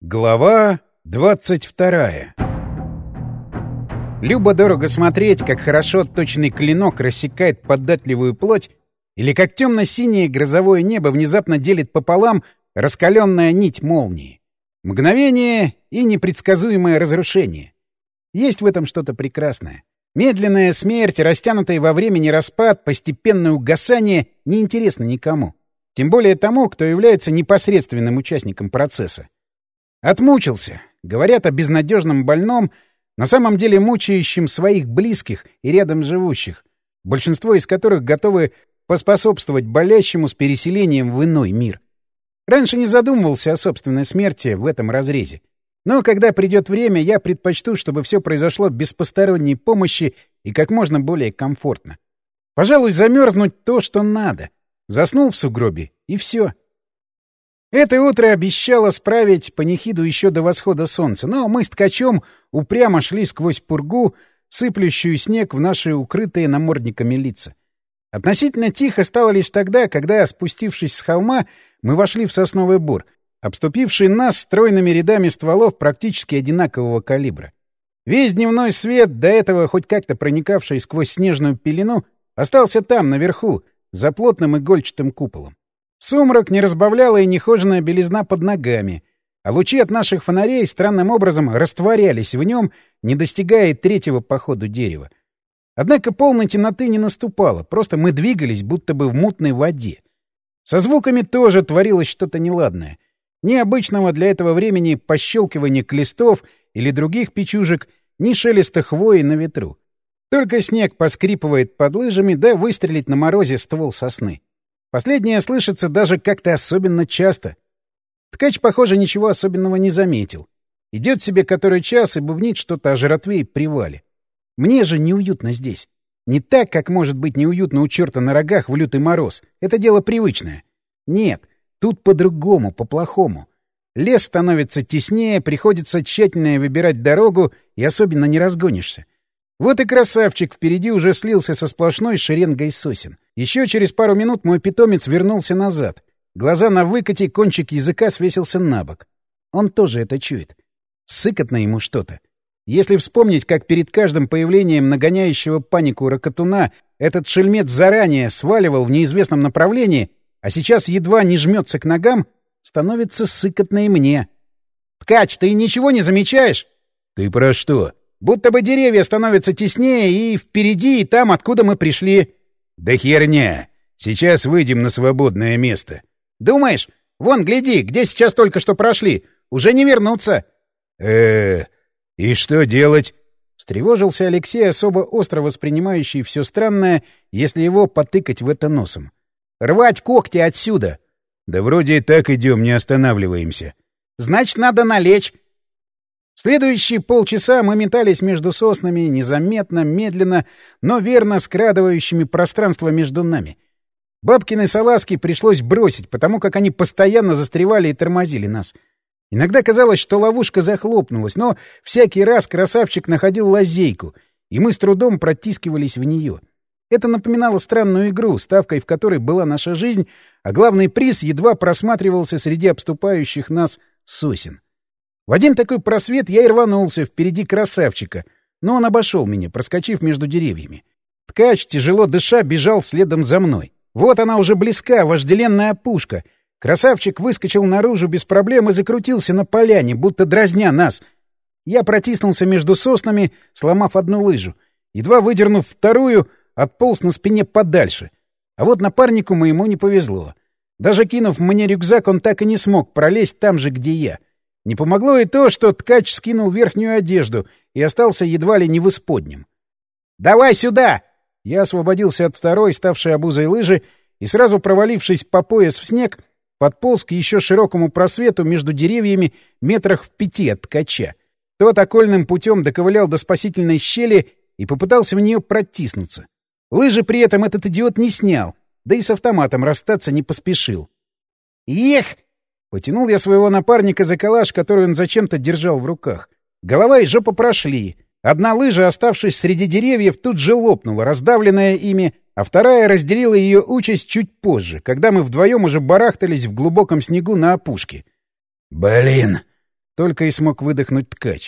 Глава 22. Любо-дорого смотреть, как хорошо отточенный клинок рассекает податливую плоть, или как темно-синее грозовое небо внезапно делит пополам раскаленная нить молнии. Мгновение и непредсказуемое разрушение. Есть в этом что-то прекрасное. Медленная смерть, растянутый во времени распад, постепенное угасание неинтересно никому. Тем более тому, кто является непосредственным участником процесса. Отмучился. Говорят о безнадежном больном, на самом деле мучающем своих близких и рядом живущих, большинство из которых готовы поспособствовать болящему с переселением в иной мир. Раньше не задумывался о собственной смерти в этом разрезе. Но когда придет время, я предпочту, чтобы все произошло без посторонней помощи и как можно более комфортно. Пожалуй, замерзнуть то, что надо. Заснул в сугробе, и все. Это утро обещало справить панихиду еще до восхода солнца, но мы с ткачом упрямо шли сквозь пургу, сыплющую снег в наши укрытые намордниками лица. Относительно тихо стало лишь тогда, когда, спустившись с холма, мы вошли в сосновый бор, обступивший нас стройными рядами стволов практически одинакового калибра. Весь дневной свет, до этого хоть как-то проникавший сквозь снежную пелену, остался там, наверху, за плотным игольчатым куполом. Сумрак не разбавляла и нехоженая белизна под ногами, а лучи от наших фонарей странным образом растворялись в нем, не достигая третьего по ходу дерева. Однако полной темноты не наступало, просто мы двигались, будто бы в мутной воде. Со звуками тоже творилось что-то неладное. Ни обычного для этого времени пощелкивания клестов или других печужек, ни шелеста хвои на ветру. Только снег поскрипывает под лыжами, да выстрелить на морозе ствол сосны. Последнее слышится даже как-то особенно часто. Ткач, похоже, ничего особенного не заметил. Идет себе который час и бубнит что-то о жратве и привале. Мне же неуютно здесь. Не так, как может быть неуютно у черта на рогах в лютый мороз. Это дело привычное. Нет, тут по-другому, по-плохому. Лес становится теснее, приходится тщательно выбирать дорогу, и особенно не разгонишься. Вот и красавчик впереди уже слился со сплошной шеренгой сосен. Еще через пару минут мой питомец вернулся назад. Глаза на выкате, кончик языка свесился на бок. Он тоже это чует. Сыкотно ему что-то. Если вспомнить, как перед каждым появлением нагоняющего панику ракотуна этот шельмец заранее сваливал в неизвестном направлении, а сейчас едва не жмется к ногам, становится сыкотно и мне. «Ткач, ты ничего не замечаешь?» «Ты про что?» «Будто бы деревья становятся теснее и впереди, и там, откуда мы пришли». «Да херня! Сейчас выйдем на свободное место». «Думаешь? Вон, гляди, где сейчас только что прошли. Уже не вернуться». И что делать?» Встревожился Алексей, особо остро воспринимающий все странное, если его потыкать в это носом. «Рвать когти отсюда!» «Да вроде и так идем, не останавливаемся». «Значит, надо налечь». Следующие полчаса мы метались между соснами, незаметно, медленно, но верно скрадывающими пространство между нами. Бабкины салазки пришлось бросить, потому как они постоянно застревали и тормозили нас. Иногда казалось, что ловушка захлопнулась, но всякий раз красавчик находил лазейку, и мы с трудом протискивались в нее. Это напоминало странную игру, ставкой в которой была наша жизнь, а главный приз едва просматривался среди обступающих нас сосен. В один такой просвет я и рванулся впереди красавчика, но он обошел меня, проскочив между деревьями. Ткач, тяжело дыша, бежал следом за мной. Вот она уже близка, вожделенная опушка. Красавчик выскочил наружу без проблем и закрутился на поляне, будто дразня нас. Я протиснулся между соснами, сломав одну лыжу. Едва выдернув вторую, отполз на спине подальше. А вот напарнику моему не повезло. Даже кинув мне рюкзак, он так и не смог пролезть там же, где я. Не помогло и то, что ткач скинул верхнюю одежду и остался едва ли не в исподнем. «Давай сюда!» Я освободился от второй, ставшей обузой лыжи, и сразу провалившись по пояс в снег, подполз к еще широкому просвету между деревьями метрах в 5 от ткача. Тот окольным путем доковылял до спасительной щели и попытался в нее протиснуться. Лыжи при этом этот идиот не снял, да и с автоматом расстаться не поспешил. «Ех!» Потянул я своего напарника за калаш, который он зачем-то держал в руках. Голова и жопа прошли. Одна лыжа, оставшись среди деревьев, тут же лопнула, раздавленная ими, а вторая разделила ее участь чуть позже, когда мы вдвоем уже барахтались в глубоком снегу на опушке. «Блин!» Только и смог выдохнуть ткач.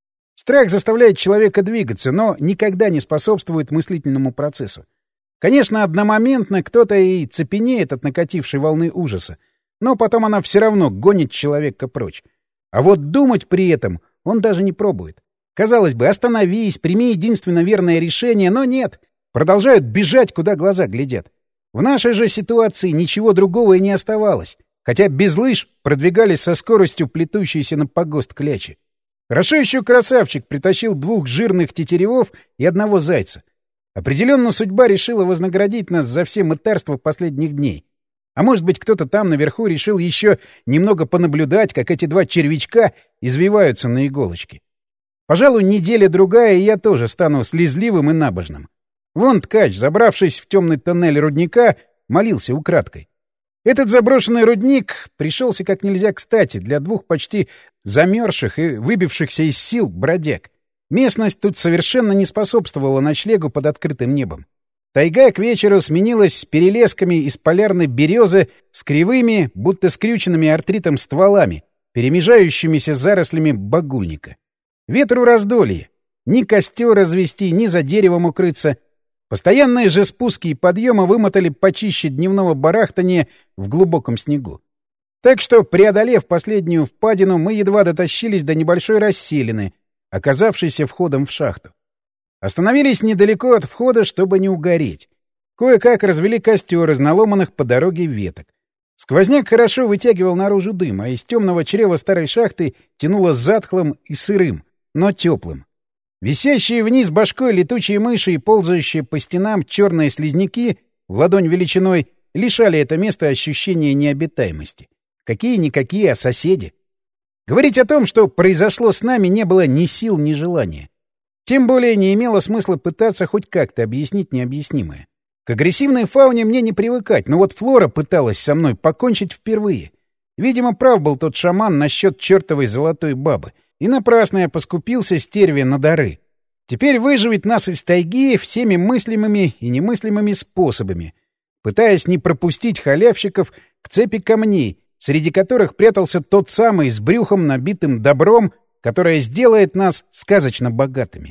Страх заставляет человека двигаться, но никогда не способствует мыслительному процессу. Конечно, одномоментно кто-то и цепенеет от накатившей волны ужаса, но потом она все равно гонит человека прочь. А вот думать при этом он даже не пробует. Казалось бы, остановись, прими единственно верное решение, но нет. Продолжают бежать, куда глаза глядят. В нашей же ситуации ничего другого и не оставалось. Хотя без лыж продвигались со скоростью плетущейся на погост клячи. Хорошо еще красавчик притащил 2 жирных тетеревов и 1 зайца. Определенно судьба решила вознаградить нас за все мытарства последних дней. А может быть, кто-то там наверху решил еще немного понаблюдать, как эти 2 червячка извиваются на иголочке. Пожалуй, неделя-другая, и я тоже стану слезливым и набожным. Вон ткач, забравшись в темный тоннель рудника, молился украдкой. Этот заброшенный рудник пришелся как нельзя кстати для 2 почти замерзших и выбившихся из сил бродяг. Местность тут совершенно не способствовала ночлегу под открытым небом. Тайга к вечеру сменилась перелесками из полярной березы с кривыми, будто скрюченными артритом стволами, перемежающимися зарослями багульника. Ветру раздолье. Ни костер развести, ни за деревом укрыться. Постоянные же спуски и подъемы вымотали почище дневного барахтания в глубоком снегу. Так что, преодолев последнюю впадину, мы едва дотащились до небольшой расселины, оказавшейся входом в шахту. Остановились недалеко от входа, чтобы не угореть. Кое-как развели костер из наломанных по дороге веток. Сквозняк хорошо вытягивал наружу дым, а из темного чрева старой шахты тянуло затхлым и сырым, но теплым. Висящие вниз башкой летучие мыши и ползающие по стенам черные слизняки в ладонь величиной лишали это место ощущения необитаемости. Какие-никакие, а соседи. Говорить о том, что произошло с нами, не было ни сил, ни желания. Тем более не имело смысла пытаться хоть как-то объяснить необъяснимое. К агрессивной фауне мне не привыкать, но вот флора пыталась со мной покончить впервые. Видимо, прав был тот шаман насчет чертовой золотой бабы. И напрасно я поскупился стерве на дары. Теперь выживет нас из тайги всеми мыслимыми и немыслимыми способами, пытаясь не пропустить халявщиков к цепи камней, среди которых прятался тот самый с брюхом набитым добром, которое сделает нас сказочно богатыми.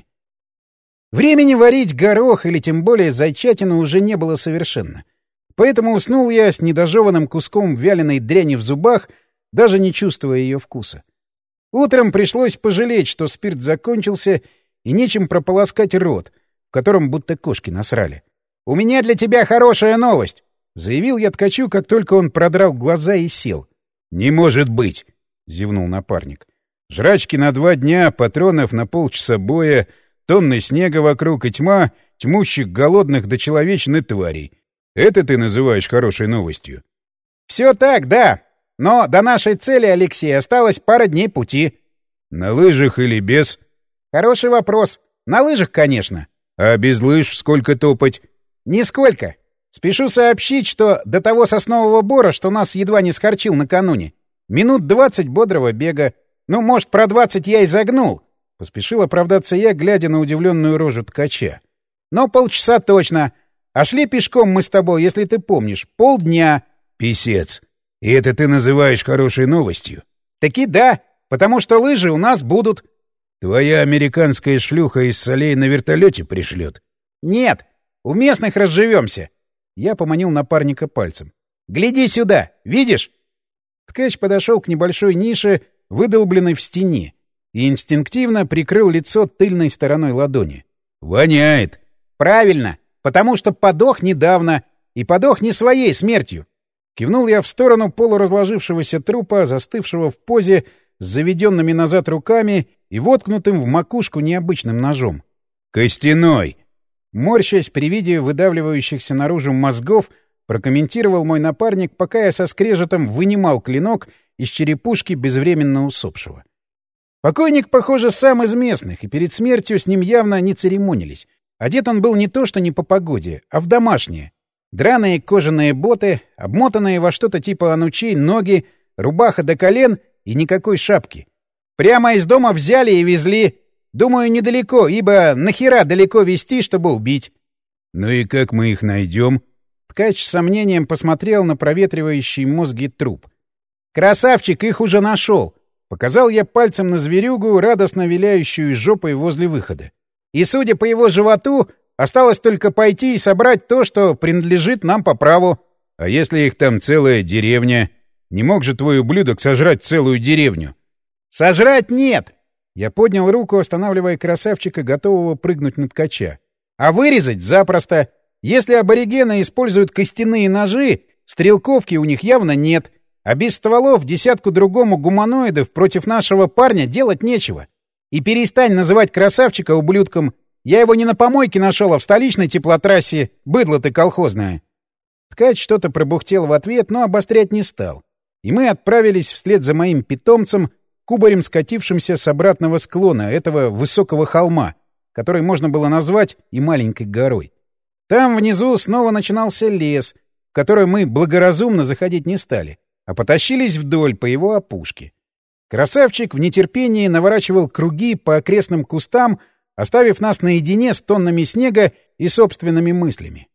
Времени варить горох или тем более зайчатину уже не было совершенно. Поэтому уснул я с недожеванным куском вяленой дряни в зубах, даже не чувствуя ее вкуса. Утром пришлось пожалеть, что спирт закончился, и нечем прополоскать рот, в котором будто кошки насрали. «У меня для тебя хорошая новость!» — заявил я ткачу, как только он продрал глаза и сел. «Не может быть!» — зевнул напарник. «Жрачки на 2 дня, патронов на полчаса боя, тонны снега вокруг и тьма тьмущих голодных до человечных тварей. Это ты называешь хорошей новостью?» «Все так, да. Но до нашей цели, Алексей, осталось пара дней пути». «На лыжах или без?» «Хороший вопрос. На лыжах, конечно». «А без лыж сколько топать?» «Нисколько. Спешу сообщить, что до того соснового бора, что нас едва не схорчил накануне, минут 20 бодрого бега. Ну, может, про 20 я и загнул». Поспешил оправдаться я, глядя на удивленную рожу ткача. «Но полчаса точно. А шли пешком мы с тобой, если ты помнишь, полдня». «Писец. И это ты называешь хорошей новостью?» «Таки да, потому что лыжи у нас будут». «Твоя американская шлюха из солей на вертолете пришлет?» «Нет, у местных разживемся». Я поманил напарника пальцем. «Гляди сюда, видишь?» Ткач подошел к небольшой нише, выдолбленной в стене, и инстинктивно прикрыл лицо тыльной стороной ладони. «Воняет!» «Правильно, потому что подох недавно, и подох не своей смертью». Кивнул я в сторону полуразложившегося трупа, застывшего в позе с заведенными назад руками и воткнутым в макушку необычным ножом. «Костяной!» Морщась при виде выдавливающихся наружу мозгов, прокомментировал мой напарник, пока я со скрежетом вынимал клинок из черепушки безвременно усопшего. Покойник, похоже, сам из местных, и перед смертью с ним явно не церемонились. Одет он был не то что не по погоде, а в домашнее. Драные кожаные боты, обмотанные во что-то типа анучей ноги, рубаха до колен и никакой шапки. Прямо из дома взяли и везли. Думаю, недалеко, ибо нахера далеко везти, чтобы убить. «Ну и как мы их найдем?» Ткач с сомнением посмотрел на проветривающий мозги труп. «Красавчик их уже нашел. Показал я пальцем на зверюгу, радостно виляющую жопой возле выхода. «И, судя по его животу, осталось только пойти и собрать то, что принадлежит нам по праву». «А если их там целая деревня? Не мог же твой ублюдок сожрать целую деревню?» «Сожрать нет!» Я поднял руку, останавливая красавчика, готового прыгнуть на ткача. «А вырезать запросто. Если аборигены используют костяные ножи, стрелковки у них явно нет. А без стволов десятку другому гуманоидов против нашего парня делать нечего. И перестань называть красавчика ублюдком. Я его не на помойке нашел, а в столичной теплотрассе. Быдло ты колхозное». Ткач что-то пробухтел в ответ, но обострять не стал. И мы отправились вслед за моим питомцем, кубарем скатившимся с обратного склона этого высокого холма, который можно было назвать и маленькой горой. Там внизу снова начинался лес, в который мы благоразумно заходить не стали, а потащились вдоль по его опушке. Красавчик в нетерпении наворачивал круги по окрестным кустам, оставив нас наедине с тоннами снега и собственными мыслями.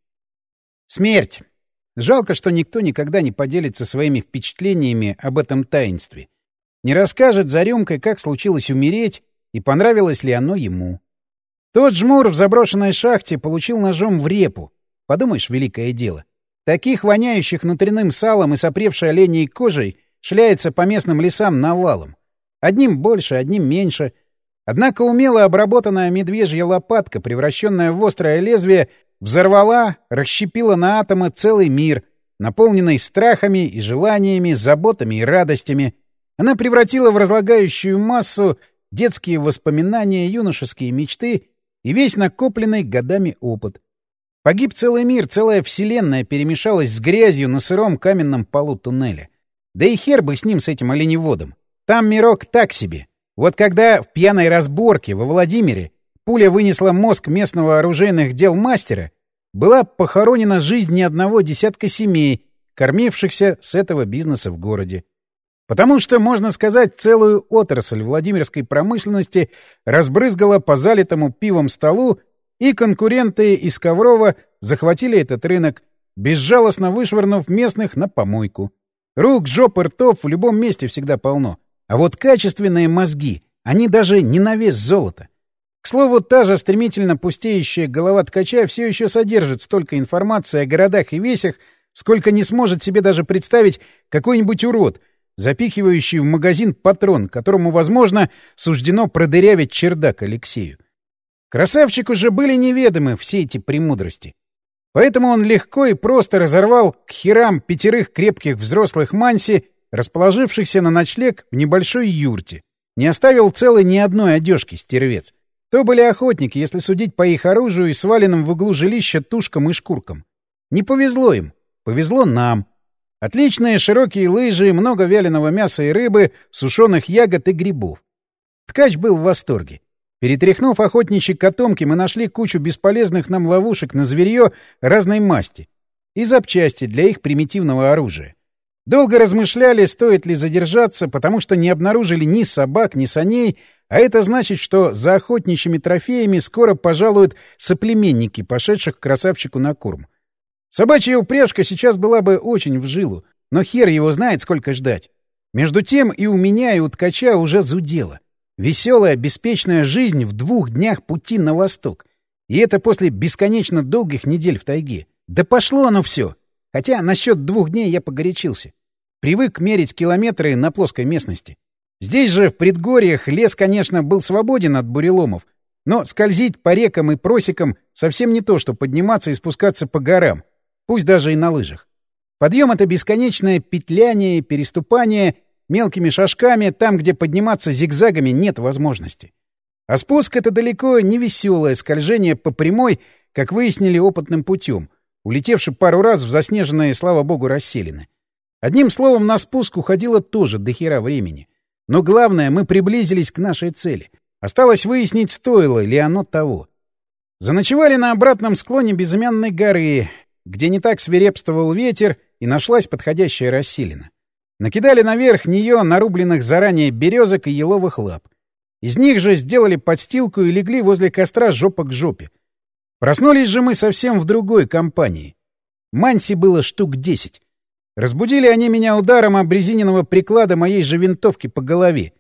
Смерть. Жалко, что никто никогда не поделится своими впечатлениями об этом таинстве. Не расскажет за рюмкой, как случилось умереть и понравилось ли оно ему. Тот жмур в заброшенной шахте получил ножом в репу. Подумаешь, великое дело. Таких воняющих внутренним салом и сопревшей оленей кожей шляется по местным лесам навалом. Одним больше, одним меньше. Однако умело обработанная медвежья лопатка, превращенная в острое лезвие, взорвала, расщепила на атомы целый мир, наполненный страхами и желаниями, заботами и радостями. Она превратила в разлагающую массу детские воспоминания, юношеские мечты и весь накопленный годами опыт. Погиб целый мир, целая вселенная перемешалась с грязью на сыром каменном полу туннеля. Да и хер бы с ним, с этим оленеводом. Там мирок так себе. Вот когда в пьяной разборке во Владимире пуля вынесла мозг местного оружейных дел мастера, была похоронена жизнь ни одного десятка семей, кормившихся с этого бизнеса в городе. Потому что, можно сказать, целую отрасль владимирской промышленности разбрызгала по залитому пивом столу, и конкуренты из Коврова захватили этот рынок, безжалостно вышвырнув местных на помойку. Рук, жоп и ртов в любом месте всегда полно. А вот качественные мозги, они даже не на вес золота. К слову, та же стремительно пустеющая голова ткача все еще содержит столько информации о городах и весях, сколько не сможет себе даже представить какой-нибудь урод, запихивающий в магазин патрон, которому, возможно, суждено продырявить чердак Алексею. Красавчику же были неведомы все эти премудрости. Поэтому он легко и просто разорвал к херам 5 крепких взрослых манси, расположившихся на ночлег в небольшой юрте. Не оставил целой ни одной одежки, стервец. То были охотники, если судить по их оружию и сваленным в углу жилища тушкам и шкуркам. Не повезло им, повезло нам. Отличные широкие лыжи, много вяленого мяса и рыбы, сушеных ягод и грибов. Ткач был в восторге. Перетряхнув охотничьи котомки, мы нашли кучу бесполезных нам ловушек на зверье разной масти и запчасти для их примитивного оружия. Долго размышляли, стоит ли задержаться, потому что не обнаружили ни собак, ни саней, а это значит, что за охотничьими трофеями скоро пожалуют соплеменники, пошедших к красавчику на корм. Собачья упряжка сейчас была бы очень в жилу, но хер его знает, сколько ждать. Между тем и у меня, и у ткача уже зудело. Веселая, беспечная жизнь в 2 днях пути на восток. И это после бесконечно долгих недель в тайге. Да пошло оно все! Хотя насчет 2 дней я погорячился. Привык мерить километры на плоской местности. Здесь же, в предгорьях, лес, конечно, был свободен от буреломов, но скользить по рекам и просекам совсем не то, что подниматься и спускаться по горам, пусть даже и на лыжах. Подъем — это бесконечное петляние, переступание мелкими шажками, там, где подниматься зигзагами нет возможности. А спуск — это далеко не веселое скольжение по прямой, как выяснили опытным путем, улетевший пару раз в заснеженные, слава богу, расселины. Одним словом, на спуск уходило тоже до хера времени. Но главное, мы приблизились к нашей цели. Осталось выяснить, стоило ли оно того. Заночевали на обратном склоне безымянной горы, где не так свирепствовал ветер и нашлась подходящая расселина. Накидали наверх нее нарубленных заранее березок и еловых лап. Из них же сделали подстилку и легли возле костра жопа к жопе. Проснулись же мы совсем в другой компании. Манси было штук 10. Разбудили они меня ударом обрезиненного приклада моей же винтовки по голове.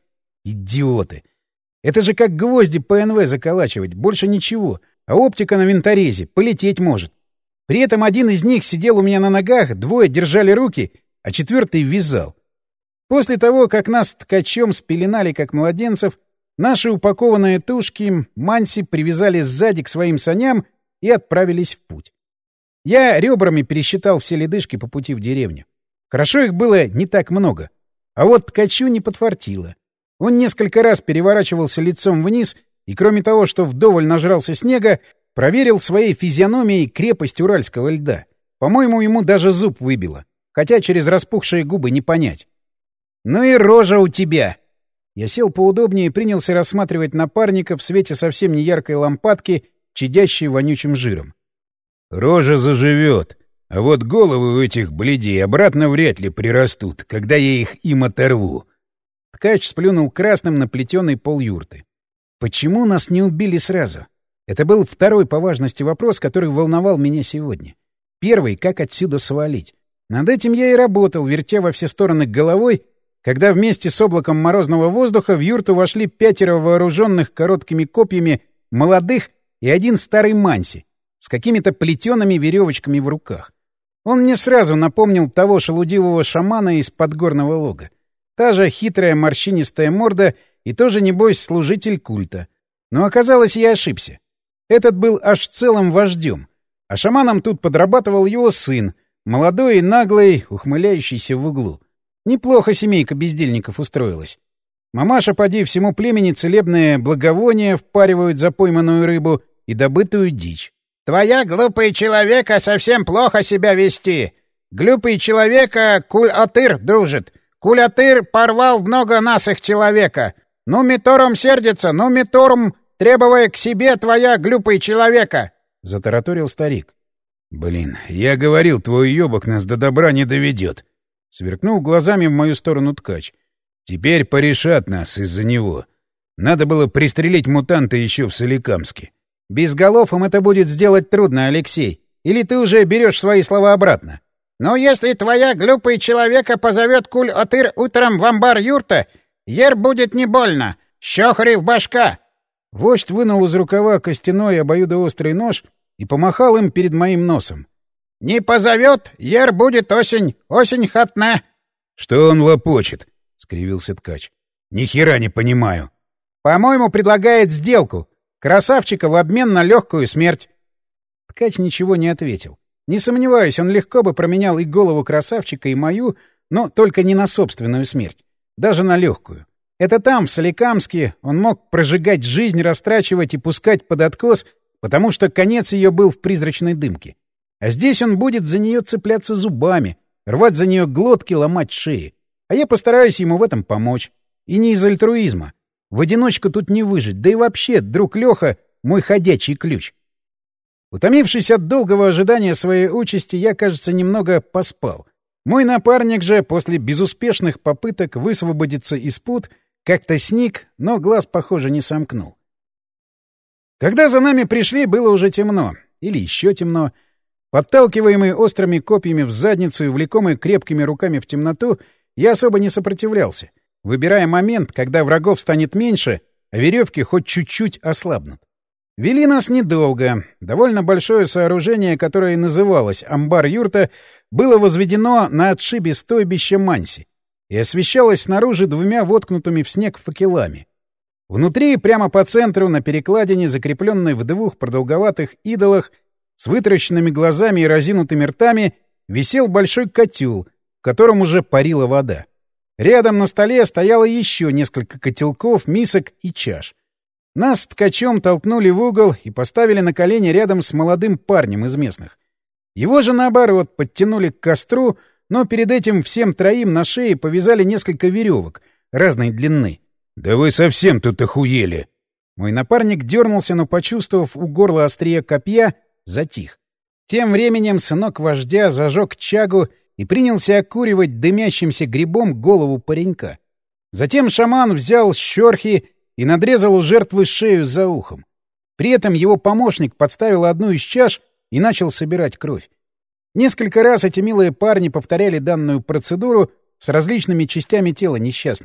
Идиоты! Это же как гвозди ПНВ заколачивать, больше ничего. А оптика на винторезе полететь может. При этом один из них сидел у меня на ногах, двое держали руки, а четвертый вязал. После того, как нас с ткачом спеленали как младенцев, наши упакованные тушки Манси привязали сзади к своим саням и отправились в путь. Я ребрами пересчитал все ледышки по пути в деревню. Хорошо их было не так много. А вот ткачу не подфартило. Он несколько раз переворачивался лицом вниз и, кроме того, что вдоволь нажрался снега, проверил своей физиономией крепость уральского льда. По-моему, ему даже зуб выбило. Хотя через распухшие губы не понять. «Ну и рожа у тебя!» Я сел поудобнее и принялся рассматривать напарника в свете совсем не яркой лампадки, чадящей вонючим жиром. «Рожа заживет, а вот головы у этих блядей обратно вряд ли прирастут, когда я их им оторву». Ткач сплюнул красным на плетеный пол юрты. «Почему нас не убили сразу?» Это был второй по важности вопрос, который волновал меня сегодня. Первый — как отсюда свалить. Над этим я и работал, вертя во все стороны головой, когда вместе с облаком морозного воздуха в юрту вошли 5 вооруженных короткими копьями молодых и один старый манси с какими-то плетеными веревочками в руках. Он мне сразу напомнил того шелудивого шамана из подгорного лога. Та же хитрая морщинистая морда и тоже, небось, служитель культа. Но оказалось, я ошибся. Этот был аж целым вождем, а шаманом тут подрабатывал его сын, молодой и наглый, ухмыляющийся в углу. Неплохо семейка бездельников устроилась. Мамаша, поди, всему племени целебные благовония впаривают за пойманную рыбу и добытую дичь. «Твоя, глупый человека, совсем плохо себя вести. Глупый человека Куль-Атыр дружит. Куль-Атыр порвал много насых человека. Ну, Миторум сердится, ну, Миторум, требуя к себе твоя, глупый человека!» — затараторил старик. «Блин, я говорил, твой ёбок нас до добра не доведет!» — сверкнул глазами в мою сторону ткач. «Теперь порешат нас из-за него. Надо было пристрелить мутанта еще в Соликамске». «Без голов им это будет сделать трудно, Алексей. Или ты уже берешь свои слова обратно?» «Ну, если твоя, глупый человека, позовет Куль-Атыр утром в амбар юрта, ер будет не больно. Щохрив башка!» Вождь вынул из рукава костяной обоюдоострый нож и помахал им перед моим носом. «Не позовет, ер будет осень, осень хатна!» «Что он лопочет?» — скривился ткач. «Ни хера не понимаю». «По-моему, предлагает сделку. Красавчика в обмен на легкую смерть». Ткач ничего не ответил. Не сомневаюсь, он легко бы променял и голову красавчика, и мою, но только не на собственную смерть. Даже на легкую. Это там, в Соликамске, он мог прожигать жизнь, растрачивать и пускать под откос, потому что конец ее был в призрачной дымке. А здесь он будет за нее цепляться зубами, рвать за нее глотки, ломать шеи. А я постараюсь ему в этом помочь. И не из альтруизма. В одиночку тут не выжить, да и вообще, друг Леха — мой ходячий ключ. Утомившись от долгого ожидания своей участи, я, кажется, немного поспал. Мой напарник же, после безуспешных попыток высвободиться из пут, как-то сник, но глаз, похоже, не сомкнул. Когда за нами пришли, было уже темно. Или еще темно. Подталкиваемый острыми копьями в задницу и влекомый крепкими руками в темноту, я особо не сопротивлялся, выбирая момент, когда врагов станет меньше, а веревки хоть чуть-чуть ослабнут. Вели нас недолго. Довольно большое сооружение, которое называлось амбар-юрта, было возведено на отшибе стойбища Манси и освещалось снаружи 2 воткнутыми в снег факелами. Внутри, прямо по центру, на перекладине, закрепленной в 2 продолговатых идолах, с вытаращенными глазами и разинутыми ртами, висел большой котел, в котором уже парила вода. Рядом на столе стояло еще несколько котелков, мисок и чаш. Нас с ткачом толкнули в угол и поставили на колени рядом с молодым парнем из местных. Его же, наоборот, подтянули к костру, но перед этим всем троим на шее повязали несколько веревок разной длины. «Да вы совсем тут охуели!» Мой напарник дернулся, но, почувствовав у горла острие копья, затих. Тем временем сынок вождя зажег чагу и принялся окуривать дымящимся грибом голову паренька. Затем шаман взял щёрхи и надрезал у жертвы шею за ухом. При этом его помощник подставил одну из чаш и начал собирать кровь. Несколько раз эти милые парни повторяли данную процедуру с различными частями тела несчастного.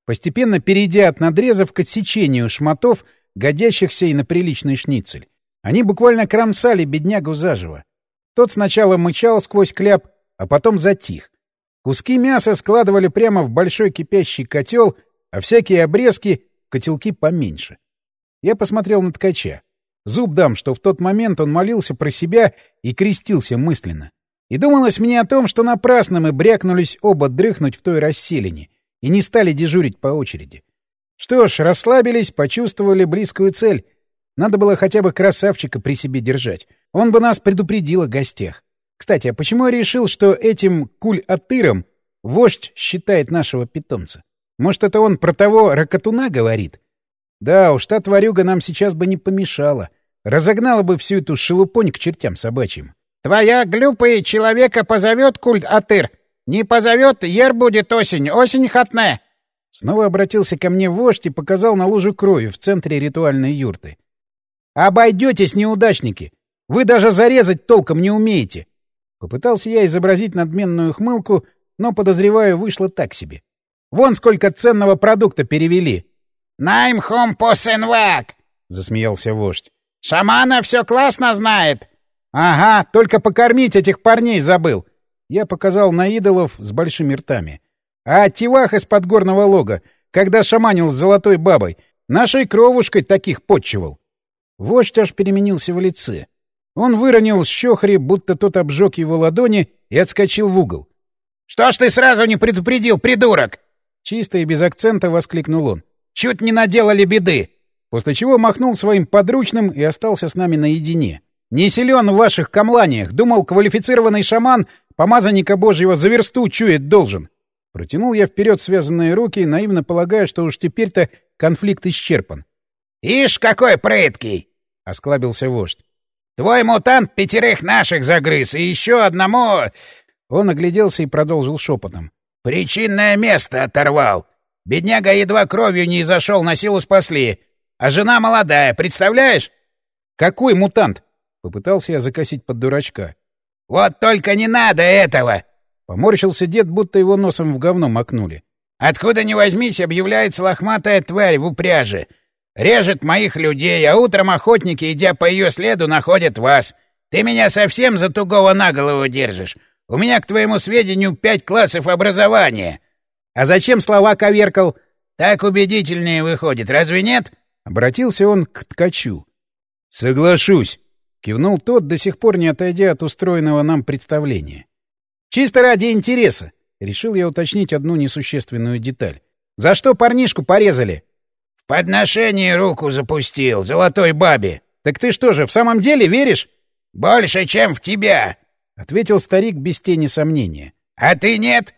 постепенно перейдя от надрезов к отсечению шматов, годящихся и на приличный шницель. Они буквально кромсали беднягу заживо. Тот сначала мычал сквозь кляп, а потом затих. Куски мяса складывали прямо в большой кипящий котел, а всякие обрезки — в котелки поменьше. Я посмотрел на ткача. Зуб дам, что в тот момент он молился про себя и крестился мысленно. И думалось мне о том, что напрасно мы брякнулись оба дрыхнуть в той расселине и не стали дежурить по очереди. Что ж, расслабились, почувствовали близкую цель. Надо было хотя бы красавчика при себе держать. Он бы нас предупредил о гостях. Кстати, а почему я решил, что этим Куль-Атыром вождь считает нашего питомца? Может, это он про того ракатуна говорит? Да уж, та тварюга нам сейчас бы не помешала. Разогнала бы всю эту шелупонь к чертям собачьим. Твоя глупый человека позовет Куль-Атыр. Не позовет, ер будет осень, осень хатне. Снова обратился ко мне вождь и показал на лужу крови в центре ритуальной юрты. «Обойдетесь, неудачники! Вы даже зарезать толком не умеете!» Попытался я изобразить надменную хмылку, но, подозреваю, вышло так себе. «Вон сколько ценного продукта перевели!» «Наймхом посенвак!» — засмеялся вождь. «Шамана все классно знает!» «Ага, только покормить этих парней забыл!» Я показал на идолов с большими ртами. «А Тивах из подгорного лога, когда шаманил с золотой бабой, нашей кровушкой таких подчивал!» Вождь аж переменился в лице. Он выронил щохри, будто тот обжег его ладони, и отскочил в угол. «Что ж ты сразу не предупредил, придурок?» Чисто и без акцента воскликнул он. «Чуть не наделали беды!» После чего махнул своим подручным и остался с нами наедине. «Не силен в ваших камланиях. Думал, квалифицированный шаман помазанника Божьего за версту чуять должен». Протянул я вперед связанные руки, наивно полагая, что уж теперь-то конфликт исчерпан. «Ишь, какой прыткий!» — осклабился вождь. «Твой мутант 5 наших загрыз, и еще одному...» Он огляделся и продолжил шепотом. «Причинное место оторвал. Бедняга едва кровью не изошел, на силу спасли. А жена молодая, представляешь?» «Какой мутант?» — попытался я закосить под дурачка. «Вот только не надо этого!» Поморщился дед, будто его носом в говно макнули. «Откуда ни возьмись, объявляется лохматая тварь в упряжи. Режет моих людей, а утром охотники, идя по ее следу, находят вас. Ты меня совсем за тугого на голову держишь. У меня, к твоему сведению, 5 классов образования». «А зачем слова коверкал?» «Так убедительнее выходит, разве нет?» Обратился он к ткачу. «Соглашусь», — кивнул тот, до сих пор не отойдя от устроенного нам представления. «Чисто ради интереса», — решил я уточнить одну несущественную деталь. «За что парнишку порезали?» «В подношении руку запустил, золотой бабе». «Так ты что же, в самом деле веришь?» «Больше, чем в тебя», — ответил старик без тени сомнения. «А ты нет?»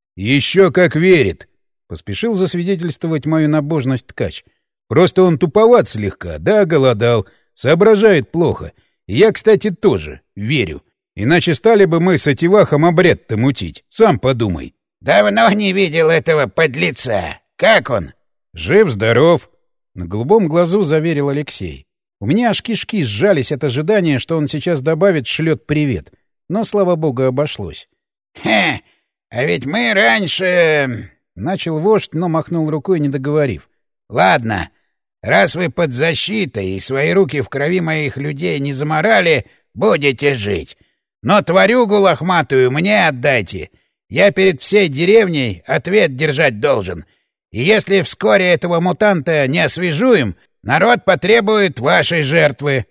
«Еще как верит», — поспешил засвидетельствовать мою набожность ткач. «Просто он туповат слегка, да, голодал, соображает плохо. И я, кстати, тоже верю. Иначе стали бы мы с Ативахом обряд-то мутить. Сам подумай». «Давно не видел этого подлеца. Как он?» «Жив-здоров», — на голубом глазу заверил Алексей. У меня аж кишки сжались от ожидания, что он сейчас добавит «шлет привет». Но, слава богу, обошлось. «Хе, а ведь мы раньше...» — начал вождь, но махнул рукой, не договорив. «Ладно, раз вы под защитой и свои руки в крови моих людей не заморали, будете жить. Но тварюгу лохматую мне отдайте. Я перед всей деревней ответ держать должен. И если вскоре этого мутанта не освежуем, народ потребует вашей жертвы».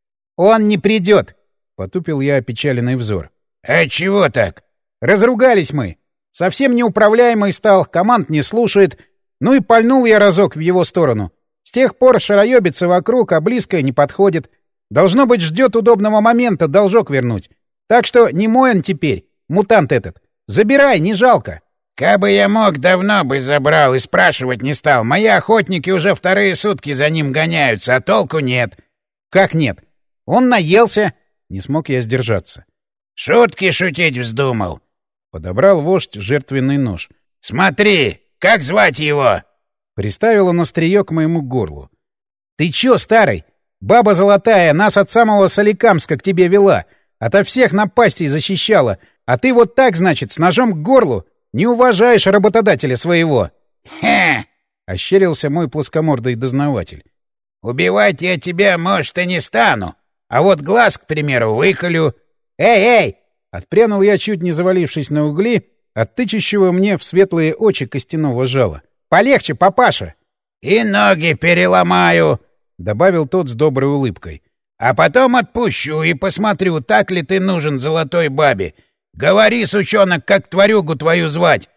«Он не придет», — потупил я опечаленный взор. «А чего так?» «Разругались мы. Совсем неуправляемый стал, команд не слушает. Ну и пальнул я разок в его сторону. С тех пор шароебится вокруг, а близко не подходит. Должно быть, ждет удобного момента должок вернуть. Так что не мой он теперь, мутант этот. Забирай, не жалко». «Кабы я мог, давно бы забрал и спрашивать не стал. Мои охотники уже 2 сутки за ним гоняются, а толку нет». «Как нет? Он наелся». Не смог я сдержаться. «Шутки шутить вздумал». Подобрал вождь жертвенный нож. «Смотри, как звать его?» Приставил он острие к моему горлу. «Ты чё, старый? Баба золотая нас от самого Соликамска к тебе вела. Ото всех напастей защищала. А ты вот так, значит, с ножом к горлу? Не уважаешь работодателя своего». Хе! — ощерился мой плоскомордый дознаватель. Убивать я тебя, может, и не стану. А вот глаз, к примеру, выколю. Эй! Отпрянул я, чуть не завалившись на угли, от тычущего мне в светлые очи костяного жала. Полегче, папаша! И ноги переломаю, — добавил тот с доброй улыбкой. А потом отпущу и посмотрю, так ли ты нужен золотой бабе. Говори, сучонок, как тварюгу твою звать.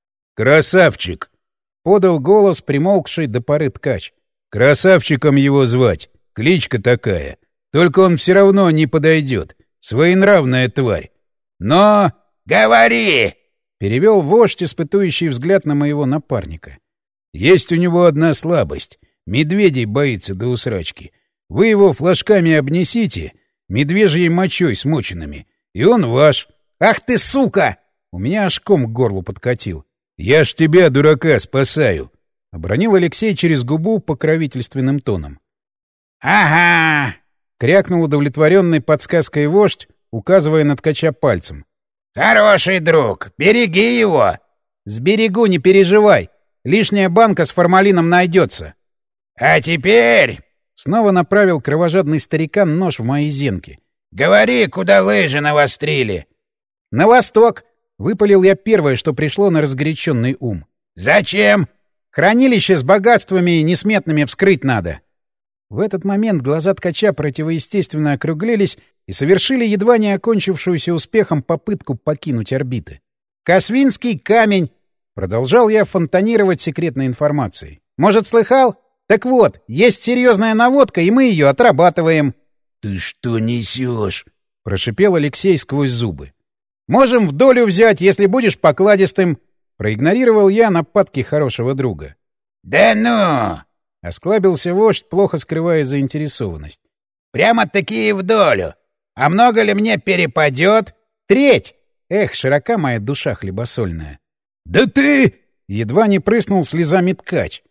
Красавчик! — подал голос примолкший до поры ткач. Красавчиком его звать. Кличка такая. Только он все равно не подойдет. Своенравная тварь. Но... — Говори! — перевел вождь, испытующий взгляд на моего напарника. — Есть у него одна слабость. Медведей боится до усрачки. Вы его флажками обнесите, медвежьей мочой смоченными, и он ваш. — Ах ты, сука! У меня аж ком к горлу подкатил. — Я ж тебя, дурака, спасаю! — обронил Алексей через губу покровительственным тоном. — Ага! — крякнул удовлетворенный подсказкой вождь, указывая на ткача пальцем. — Хороший друг, береги его! — Сберегу, не переживай. Лишняя банка с формалином найдется. — А теперь... — снова направил кровожадный старикан нож в мои зенки. — Говори, куда лыжи навострили. — На восток! — выпалил я первое, что пришло на разгоряченный ум. — Зачем? — Хранилище с богатствами несметными вскрыть надо. В этот момент глаза ткача противоестественно округлились и совершили едва не окончившуюся успехом попытку покинуть орбиты. «Косвинский камень!» — продолжал я фонтанировать секретной информацией. «Может, слыхал? Так вот, есть серьезная наводка, и мы ее отрабатываем». «Ты что несешь?» — прошипел Алексей сквозь зубы. «Можем в долю взять, если будешь покладистым», — проигнорировал я нападки хорошего друга. «Да ну!» — осклабился вождь, плохо скрывая заинтересованность. «Прямо-таки в долю. А много ли мне перепадет?» «Треть!» Эх, широка моя душа хлебосольная. «Да ты...» — едва не прыснул слезами ткач.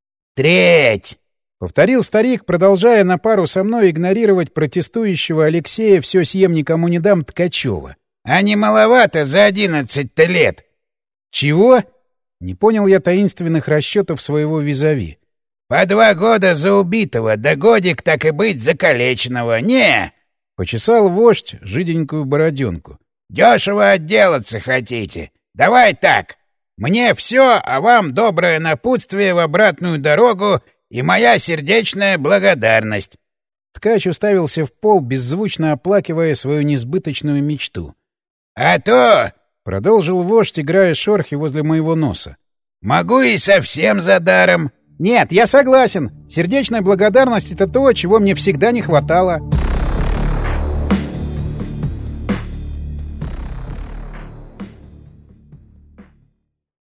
«Треть!» — повторил старик, продолжая на пару со мной игнорировать протестующего Алексея «все съем никому не дам» Ткачева. «А не маловато за 11-то лет?» «Чего?» — не понял я таинственных расчетов своего визави. «По 2 года за убитого, да годик, так и быть, за калеченного. Не!» — почесал вождь жиденькую бороденку. «Дешево отделаться хотите? Давай так. Мне все, а вам доброе напутствие в обратную дорогу и моя сердечная благодарность». Ткач уставился в пол, беззвучно оплакивая свою несбыточную мечту. «А то...» — продолжил вождь, играя шорхи возле моего носа. «Могу и совсем за даром». «Нет, я согласен. Сердечная благодарность — это то, чего мне всегда не хватало».